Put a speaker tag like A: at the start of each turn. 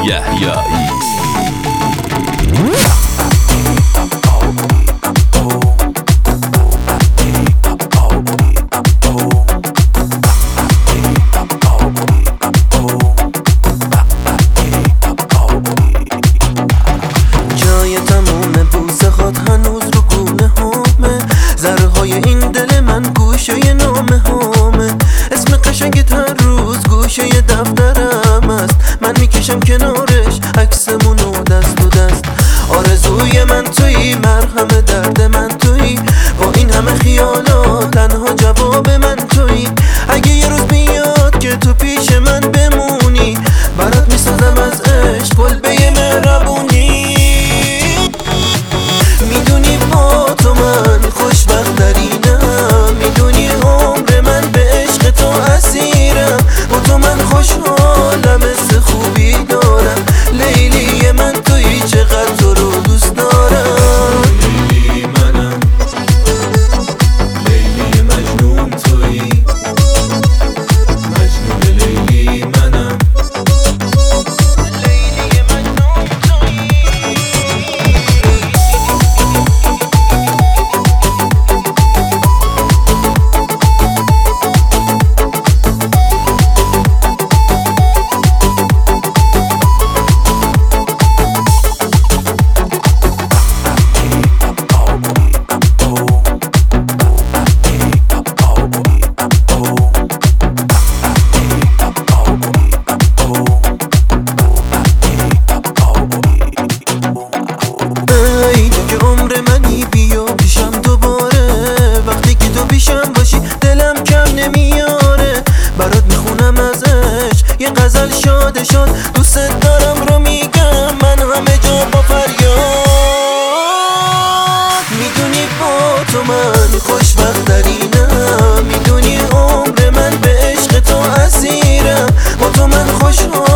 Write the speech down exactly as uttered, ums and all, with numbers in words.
A: یحیایی.
B: جای تموم بوسه خود هنوز رو گونه همه، ذره های این دل من گوشه نامه همه، اسم قشنگت هر روز گوشه دفترم است، من میکشم کنارش عکسمونو دست و دست. آرزوی من تویی، مرهم درد من تویی، با این همه خیالات تنها جواب من تویی. اگه یه روز بیاد که تو پیش من بمونی، برات میسازم از عشق کلبه مهربونی. میدونی با تو من خوشبخت‌ترینم، میدونی عمر من به عشق تو اسیرم، با تو من خوشحالم، حس خوبی دارم، لیلی من تویی، چقدر تو رو دوست دارم. لیلی منم، لیلی مجنون تویی، مجنون لیلی منم، لیلی مجنون تویی. عمر منی بیا پیشم دوباره، وقتی که تو پیشم باشی دلم کم نمیاره. برات میخونم از عشق یه غزل شاد شاد، دوست دارم رو میگم من همه جا با فریاد. میدونی با تو من خوشبخت‌ترینم، میدونی عمر من به عشق تو اسیرم، با تو من خوشحال